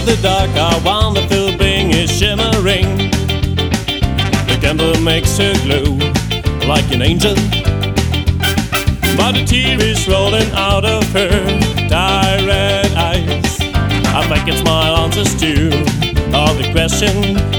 the dark, our wonderful being is shimmering. The candle makes her glow like an angel, but a tear is rolling out of her tired eyes. I think it's my answers to all the questions